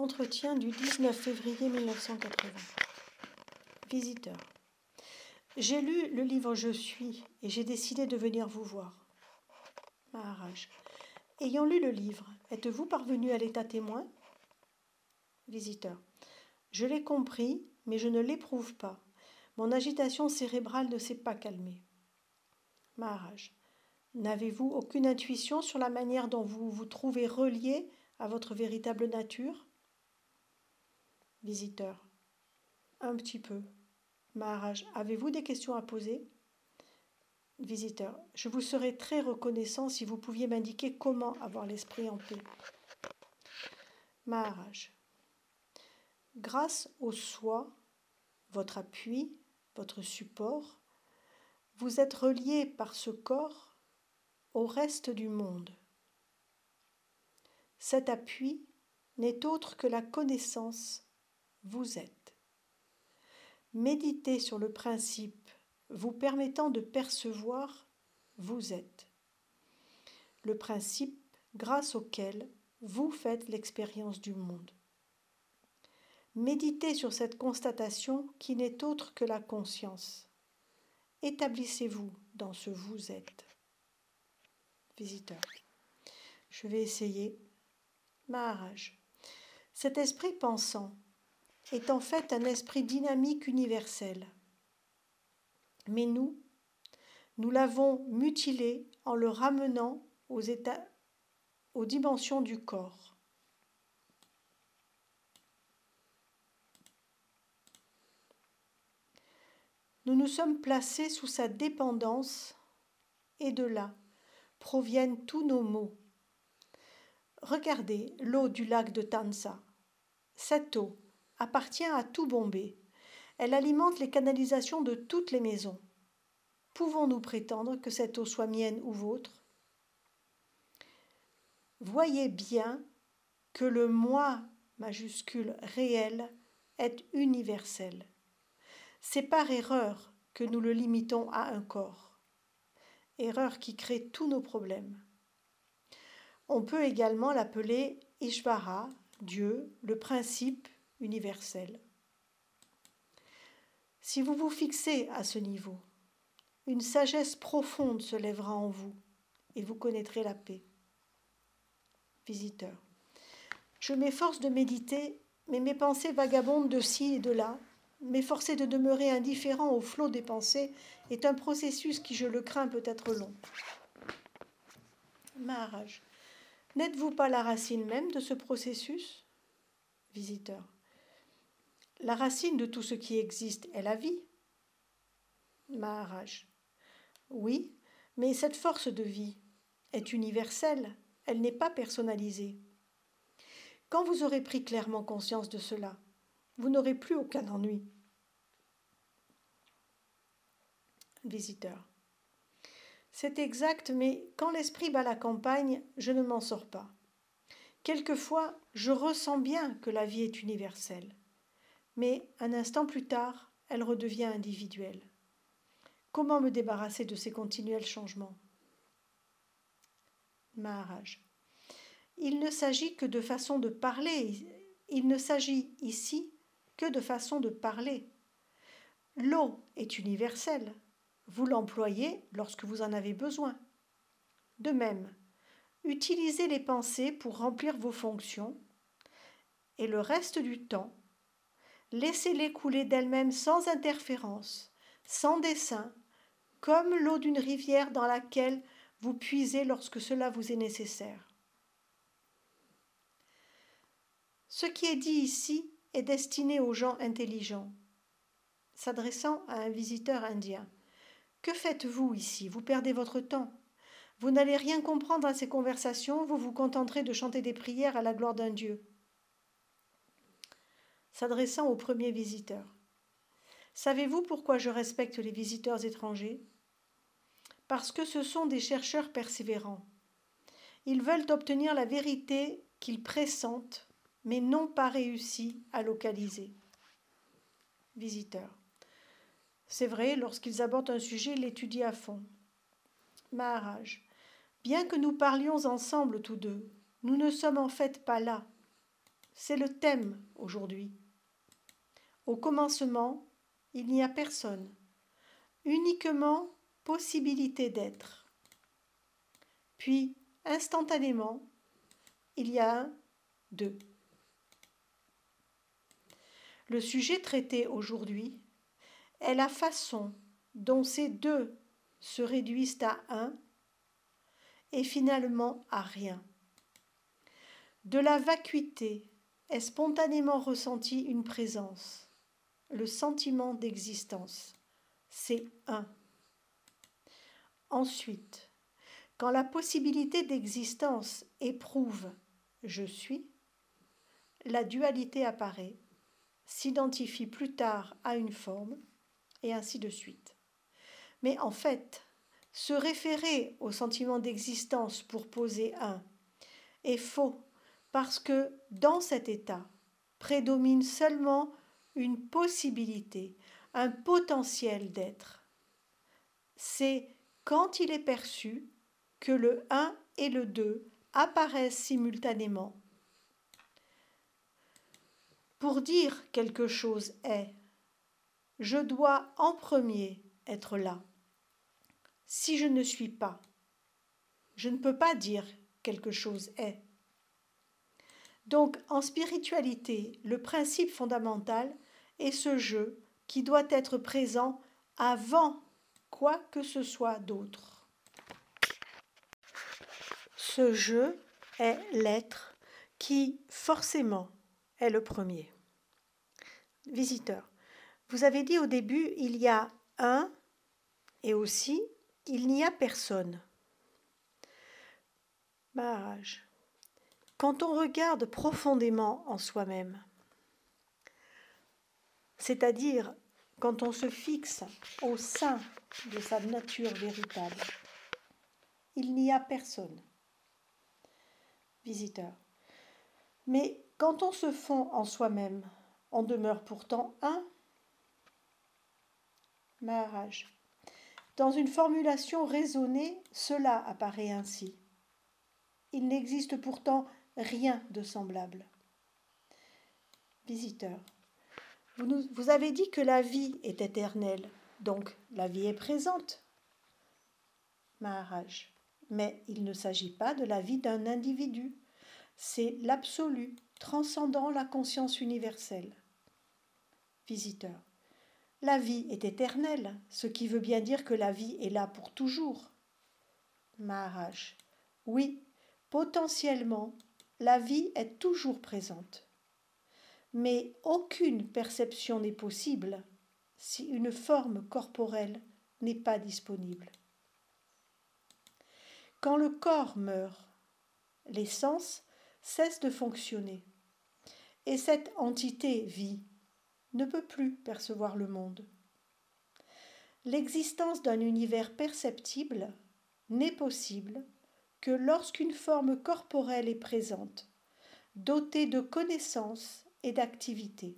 Entretien du 19 février 1980. Visiteur. J'ai lu le livre Je suis et j'ai décidé de venir vous voir. Maharaj. Ayant lu le livre, êtes-vous parvenu à l'état témoin? Visiteur. Je l'ai compris, mais je ne l'éprouve pas. Mon agitation cérébrale ne s'est pas calmée. Maharaj. N'avez-vous aucune intuition sur la manière dont vous vous trouvez relié à votre véritable nature? Visiteur. Un petit peu. Maharaj, avez-vous des questions à poser? Visiteur. Je vous serais très reconnaissant si vous pouviez m'indiquer comment avoir l'esprit en paix. Maharaj. Grâce au soi, votre appui, votre support, vous êtes relié par ce corps au reste du monde. Cet appui n'est autre que la connaissance, vous êtes. Méditez sur le principe vous permettant de percevoir, vous êtes. Le principe grâce auquel vous faites l'expérience du monde. Méditez sur cette constatation qui n'est autre que la conscience. Établissez-vous dans ce vous êtes. Visiteur. Je vais essayer. Maharaj. Cet esprit pensant est en fait un esprit dynamique universel. Mais nous l'avons mutilé en le ramenant aux dimensions du corps. Nous nous sommes placés sous sa dépendance et de là proviennent tous nos maux. Regardez l'eau du lac de Tansa. Cette eau appartient à tout Bombay. Elle alimente les canalisations de toutes les maisons. Pouvons-nous prétendre que cette eau soit mienne ou vôtre? Voyez bien que le moi majuscule réel est universel. C'est par erreur que nous le limitons à un corps. Erreur qui crée tous nos problèmes. On peut également l'appeler Ishvara, Dieu, le principe universel. Si vous vous fixez à ce niveau, une sagesse profonde se lèvera en vous et vous connaîtrez la paix. Visiteur. Je m'efforce de méditer, mais mes pensées vagabondent de ci et de là. M'efforcer de demeurer indifférent au flot des pensées est un processus qui, je le crains, peut être long. Maharaj. N'êtes-vous pas la racine même de ce processus? Visiteur. La racine de tout ce qui existe est la vie. Maharaj. Oui, mais cette force de vie est universelle, elle n'est pas personnalisée. Quand vous aurez pris clairement conscience de cela, vous n'aurez plus aucun ennui. Visiteur. C'est exact, mais quand l'esprit bat la campagne, je ne m'en sors pas. Quelquefois, je ressens bien que la vie est universelle, mais un instant plus tard, elle redevient individuelle. Comment me débarrasser de ces continuels changements? Maharaj. Il ne s'agit que de façon de parler. Il ne s'agit ici que de façon de parler. L'eau est universelle. Vous l'employez lorsque vous en avez besoin. De même, utilisez les pensées pour remplir vos fonctions et le reste du temps, laissez-les couler d'elles-mêmes sans interférence, sans dessein, comme l'eau d'une rivière dans laquelle vous puisez lorsque cela vous est nécessaire. Ce qui est dit ici est destiné aux gens intelligents. S'adressant à un visiteur indien, que faites-vous ici? Vous perdez votre temps. Vous n'allez rien comprendre à ces conversations, vous vous contenterez de chanter des prières à la gloire d'un Dieu. S'adressant au premier visiteur, savez-vous pourquoi je respecte les visiteurs étrangers? Parce que ce sont des chercheurs persévérants. Ils veulent obtenir la vérité qu'ils pressentent, mais n'ont pas réussi à localiser. Visiteur. C'est vrai, lorsqu'ils abordent un sujet, ils l'étudient à fond. Maharaj. Bien que nous parlions ensemble tous deux, nous ne sommes en fait pas là. c'est le thème aujourd'hui. Au commencement, il n'y a personne, uniquement possibilité d'être. Puis, instantanément, il y a un, deux. Le sujet traité aujourd'hui est la façon dont ces deux se réduisent à un et finalement à rien. De la vacuité est spontanément ressentie une présence, le sentiment d'existence. C'est un. Ensuite, quand la possibilité d'existence éprouve « je suis », la dualité apparaît, s'identifie plus tard à une forme, et ainsi de suite. Mais en fait, se référer au sentiment d'existence pour poser un est faux, parce que dans cet état prédomine seulement une possibilité, un potentiel d'être. C'est quand il est perçu que le 1 et le 2 apparaissent simultanément. Pour dire quelque chose est, je dois en premier être là. Si je ne suis pas, je ne peux pas dire quelque chose est. Donc en spiritualité, le principe fondamental est ce jeu qui doit être présent avant quoi que ce soit d'autre. Ce jeu est l'être qui forcément est le premier. Visiteur, vous avez dit au début il y a un et aussi il n'y a personne. Maharaj, quand on regarde profondément en soi-même, c'est-à-dire quand on se fixe au sein de sa nature véritable, il n'y a personne. Visiteur. Mais quand on se fond en soi-même, on demeure pourtant un. Maharaj. Dans une formulation raisonnée, cela apparaît ainsi. Il n'existe pourtant rien de semblable. Visiteur. Vous avez dit que la vie est éternelle, donc la vie est présente. Maharaj. Mais il ne s'agit pas de la vie d'un individu. C'est l'absolu, transcendant la conscience universelle. Visiteur. La vie est éternelle, ce qui veut bien dire que la vie est là pour toujours. Maharaj. Oui, potentiellement, la vie est toujours présente. Mais aucune perception n'est possible si une forme corporelle n'est pas disponible. Quand le corps meurt, les sens cessent de fonctionner et cette entité vie ne peut plus percevoir le monde. L'existence d'un univers perceptible n'est possible que lorsqu'une forme corporelle est présente, dotée de connaissances et d'activités.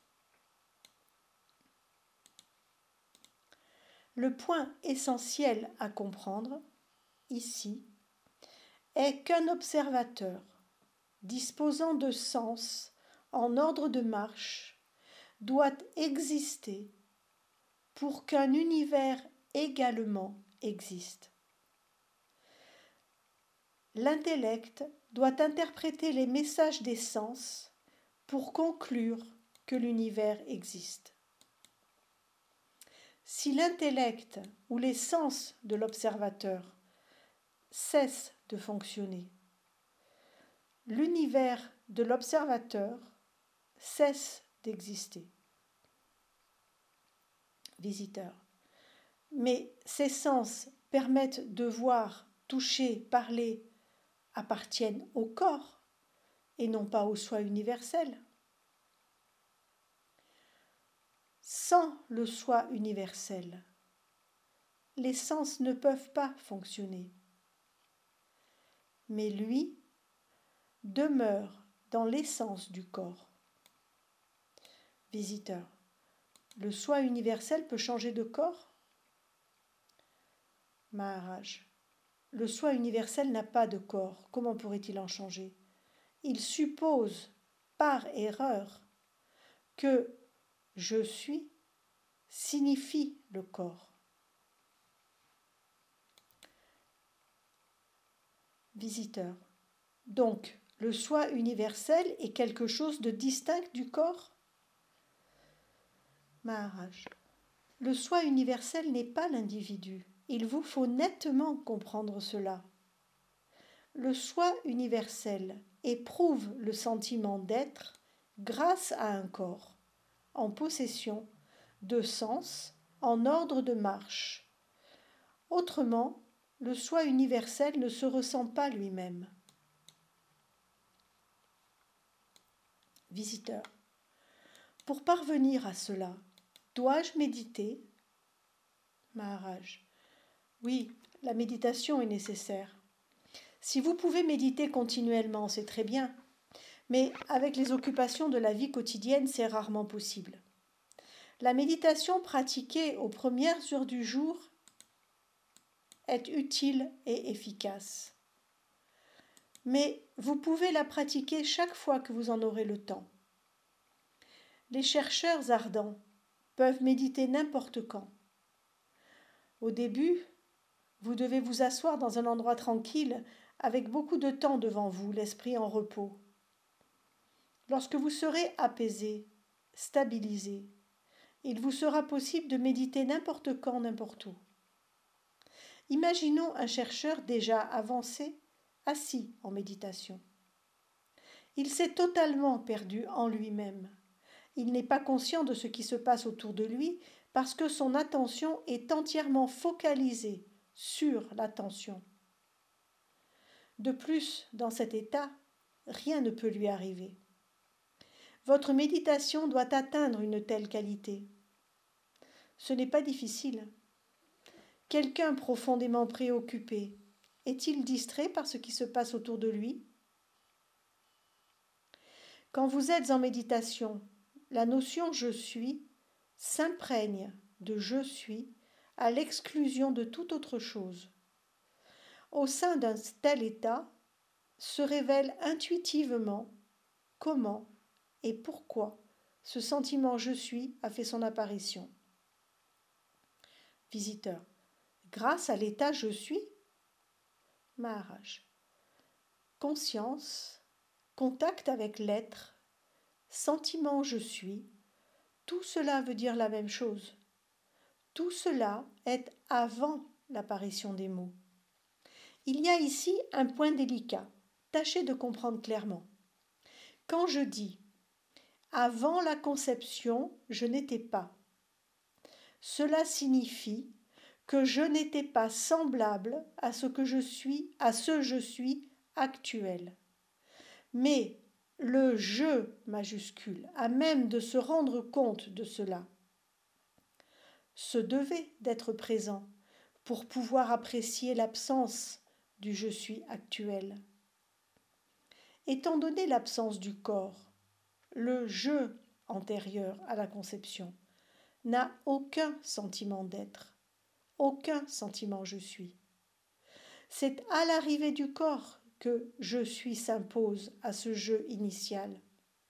Le point essentiel à comprendre, ici, est qu'un observateur, disposant de sens en ordre de marche, doit exister pour qu'un univers également existe. L'intellect doit interpréter les messages des sens pour conclure que l'univers existe. Si l'intellect ou les sens de l'observateur cessent de fonctionner, l'univers de l'observateur cesse d'exister. Visiteur. Mais ces sens permettent de voir, toucher, parler, appartiennent au corps et non pas au soi universel. Sans le soi universel, les sens ne peuvent pas fonctionner. Mais lui demeure dans l'essence du corps. Visiteur. Le soi universel peut changer de corps? Maharaj. Le soi universel n'a pas de corps. Comment pourrait-il en changer? Il suppose par erreur que je suis signifie le corps. Visiteur. Donc, le soi universel est quelque chose de distinct du corps? Maharaj. Le soi universel n'est pas l'individu. Il vous faut nettement comprendre cela. Le soi universel éprouve le sentiment d'être grâce à un corps, en possession de sens, en ordre de marche. Autrement, le soi universel ne se ressent pas lui-même. Visiteur. Pour parvenir à cela, dois-je méditer? Maharaj. Oui, la méditation est nécessaire. Si vous pouvez méditer continuellement, c'est très bien, mais avec les occupations de la vie quotidienne, c'est rarement possible. La méditation pratiquée aux premières heures du jour est utile et efficace. Mais vous pouvez la pratiquer chaque fois que vous en aurez le temps. Les chercheurs ardents peuvent méditer n'importe quand. Au début, vous devez vous asseoir dans un endroit tranquille avec beaucoup de temps devant vous, l'esprit en repos. Lorsque vous serez apaisé, stabilisé, il vous sera possible de méditer n'importe quand, n'importe où. Imaginons un chercheur déjà avancé, assis en méditation. Il s'est totalement perdu en lui-même. Il n'est pas conscient de ce qui se passe autour de lui parce que son attention est entièrement focalisée sur l'attention. De plus, dans cet état, rien ne peut lui arriver. Votre méditation doit atteindre une telle qualité. Ce n'est pas difficile. Quelqu'un profondément préoccupé est-il distrait par ce qui se passe autour de lui? Quand vous êtes en méditation, la notion « je suis » s'imprègne de « je suis » à l'exclusion de toute autre chose. Au sein d'un tel état, se révèle intuitivement comment et pourquoi ce sentiment « je suis » a fait son apparition. Visiteur. Grâce à l'état « je suis » Maharaj. Conscience, contact avec l'être, sentiment « je suis », tout cela veut dire la même chose. Tout cela est avant l'apparition des mots. Il y a ici un point délicat. Tâchez de comprendre clairement. Quand je dis « avant la conception, je n'étais pas », cela signifie que je n'étais pas semblable à ce que je suis, à ce je suis actuel. Mais le « je » majuscule, à même de se rendre compte de cela, se devait d'être présent pour pouvoir apprécier l'absence du « je suis » actuel. Étant donné l'absence du corps, le « je » antérieur à la conception n'a aucun sentiment d'être, aucun sentiment « je suis ». C'est à l'arrivée du corps que « je suis » s'impose à ce « je » initial.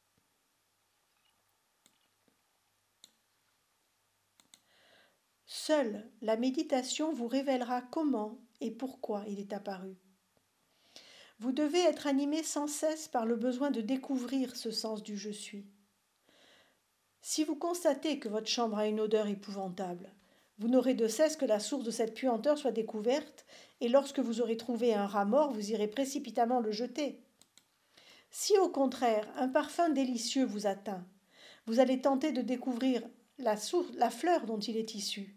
Seule la méditation vous révélera comment et pourquoi il est apparu. Vous devez être animé sans cesse par le besoin de découvrir ce sens du « je suis ». Si vous constatez que votre chambre a une odeur épouvantable, vous n'aurez de cesse que la source de cette puanteur soit découverte, et lorsque vous aurez trouvé un rat mort, vous irez précipitamment le jeter. Si au contraire un parfum délicieux vous atteint, vous allez tenter de découvrir la fleur dont il est issu.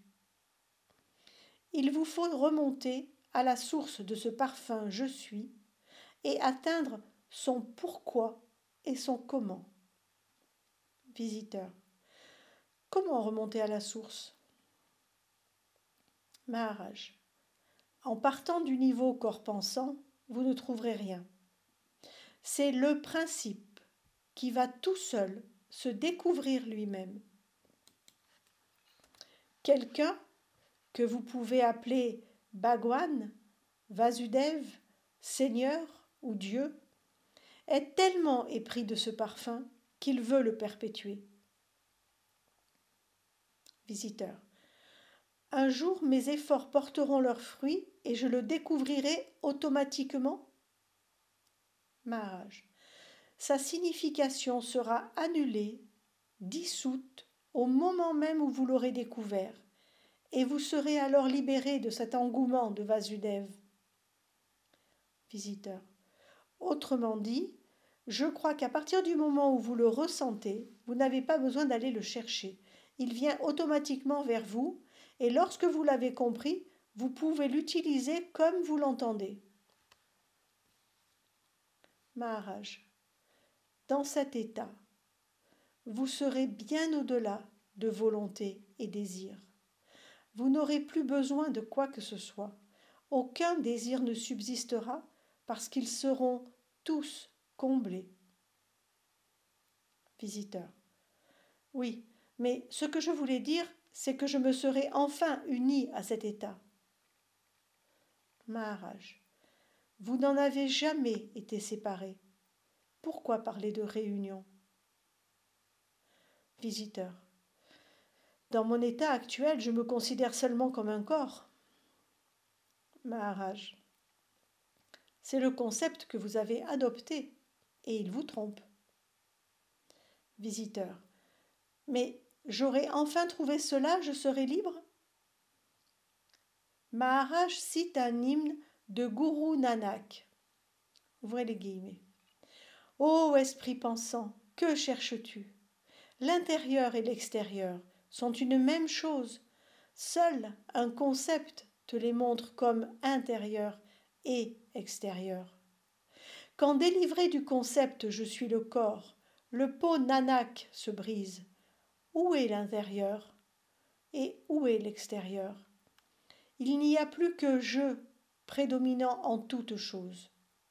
Il vous faut remonter à la source de ce parfum « je suis » et atteindre son pourquoi et son comment. Visiteur. Comment remonter à la source? Maharaj. En partant du niveau corps pensant, vous ne trouverez rien. C'est le principe qui va tout seul se découvrir lui-même. Quelqu'un que vous pouvez appeler Bhagwan, Vasudev, Seigneur ou Dieu, est tellement épris de ce parfum qu'il veut le perpétuer. Visiteur. Un jour, mes efforts porteront leurs fruits et je le découvrirai automatiquement. Maharaj. Sa signification sera annulée, dissoute, au moment même où vous l'aurez découvert, et vous serez alors libéré de cet engouement de Vasudev. Visiteur. Autrement dit, je crois qu'à partir du moment où vous le ressentez, vous n'avez pas besoin d'aller le chercher. Il vient automatiquement vers vous, et lorsque vous l'avez compris, vous pouvez l'utiliser comme vous l'entendez. Maharaj. Dans cet état, vous serez bien au-delà de volonté et désir. Vous n'aurez plus besoin de quoi que ce soit. Aucun désir ne subsistera parce qu'ils seront tous comblés. Visiteur. Oui, mais ce que je voulais dire, c'est que je me serai enfin uni à cet état. Maharaj. Vous n'en avez jamais été séparés. Pourquoi parler de réunion? Visiteur. Dans mon état actuel, je me considère seulement comme un corps. Maharaj. C'est le concept que vous avez adopté, et il vous trompe. Visiteur. Mais j'aurai enfin trouvé cela, je serai libre? Maharaj cite un hymne de Guru Nanak. Ouvrez les guillemets. Ô esprit pensant, que cherches-tu? L'intérieur et l'extérieur sont une même chose. Seul un concept te les montre comme intérieur et extérieur. Quand délivré du concept je suis le corps, le pot Nanak se brise. Où est l'intérieur et où est l'extérieur? Il n'y a plus que je, prédominant en toutes choses.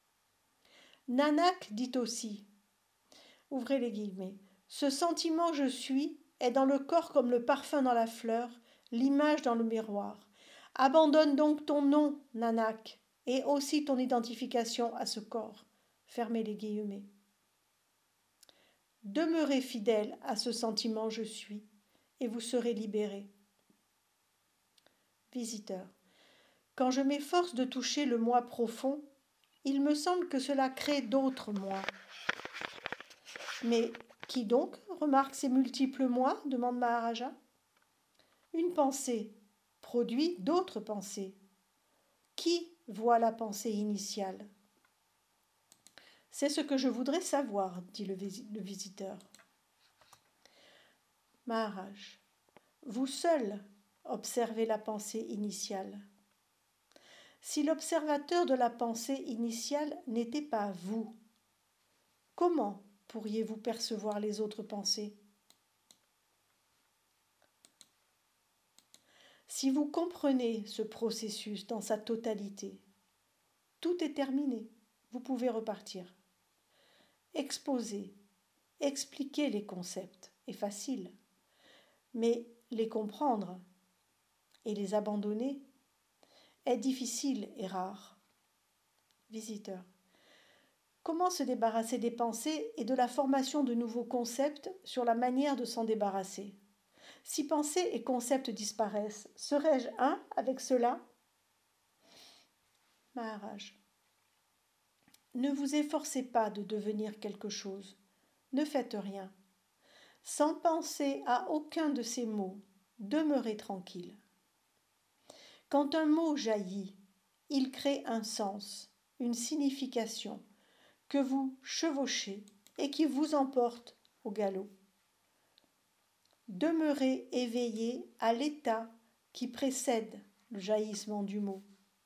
Nanak dit aussi, ouvrez les guillemets, ce sentiment je suis est dans le corps comme le parfum dans la fleur, l'image dans le miroir. Abandonne donc ton nom, Nanak, et aussi ton identification à ce corps. Fermez les guillemets. Demeurez fidèle à ce sentiment je suis, et vous serez libéré. Visiteur. Quand je m'efforce de toucher le moi profond, il me semble que cela crée d'autres moi. Mais qui donc remarque ces multiples moi? Demande Maharaja. Une pensée produit d'autres pensées. Qui voit la pensée initiale? C'est ce que je voudrais savoir, dit le visiteur. Maharaj, vous seul observez la pensée initiale. Si l'observateur de la pensée initiale n'était pas vous, comment pourriez-vous percevoir les autres pensées? Si vous comprenez ce processus dans sa totalité, tout est terminé, vous pouvez repartir. Exposer, expliquer les concepts est facile, mais les comprendre et les abandonner est difficile et rare. Visiteur. Comment se débarrasser des pensées et de la formation de nouveaux concepts sur la manière de s'en débarrasser? Si pensées et concepts disparaissent, serais-je un avec cela? Maharaj. Ne vous efforcez pas de devenir quelque chose. Ne faites rien. Sans penser à aucun de ces mots, demeurez tranquille. Quand un mot jaillit, il crée un sens, une signification, que vous chevauchez et qui vous emporte au galop. Demeurez éveillé à l'état qui précède le jaillissement du mot.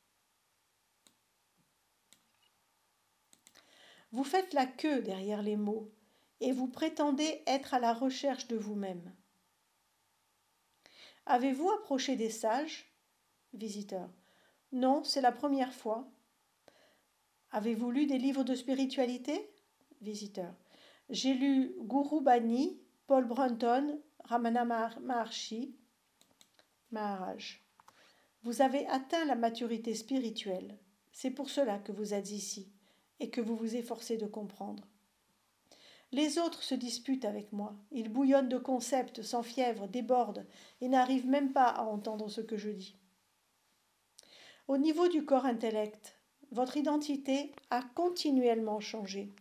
Vous faites la queue derrière les mots et vous prétendez être à la recherche de vous-même. Avez-vous approché des sages? Visiteur. Non, c'est la première fois. Avez-vous lu des livres de spiritualité? Visiteur. J'ai lu Guru Bani, Paul Brunton, Ramana Maharshi. Maharaj. Vous avez atteint la maturité spirituelle. C'est pour cela que vous êtes ici. et que vous vous efforcez de comprendre. Les autres se disputent avec moi, ils bouillonnent de concepts, s'enfièvrent, débordent et n'arrivent même pas à entendre ce que je dis. Au niveau du corps intellect, votre identité a continuellement changé.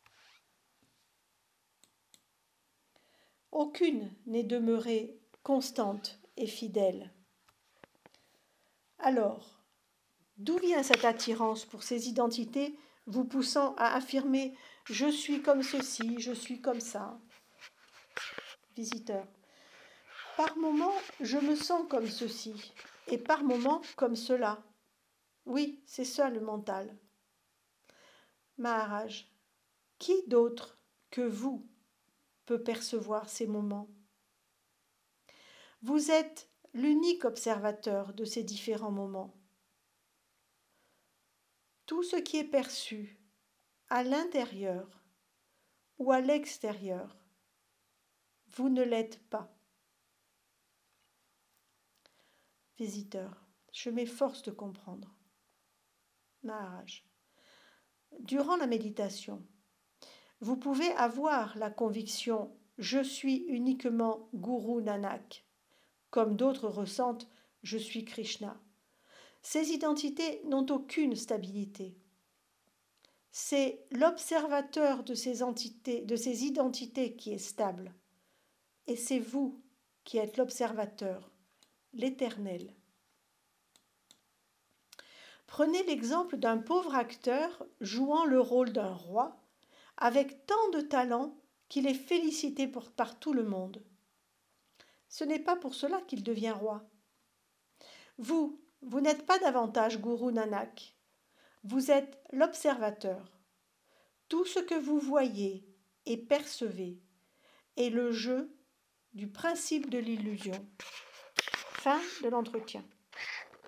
Aucune n'est demeurée constante et fidèle. Alors, d'où vient cette attirance pour ces identités vous poussant à affirmer « je suis comme ceci, je suis comme ça » Visiteur. Par moments, je me sens comme ceci et par moments comme cela. Oui, c'est ça le mental. Maharaj. Qui d'autre que vous peut percevoir ces moments? Vous êtes l'unique observateur de ces différents moments. Tout ce qui est perçu à l'intérieur ou à l'extérieur, vous ne l'êtes pas. Visiteur, je m'efforce de comprendre. Maharaj. Durant la méditation, vous pouvez avoir la conviction « je suis uniquement Guru Nanak », comme d'autres ressentent « je suis Krishna ». Ces identités n'ont aucune stabilité. C'est l'observateur de ces identités qui est stable. Et c'est vous qui êtes l'observateur, l'éternel. Prenez l'exemple d'un pauvre acteur jouant le rôle d'un roi, avec tant de talent qu'il est félicité par tout le monde. Ce n'est pas pour cela qu'il devient roi. Vous n'êtes pas davantage Guru Nanak. Vous êtes l'observateur. Tout ce que vous voyez et percevez est le jeu du principe de l'illusion. Fin de l'entretien.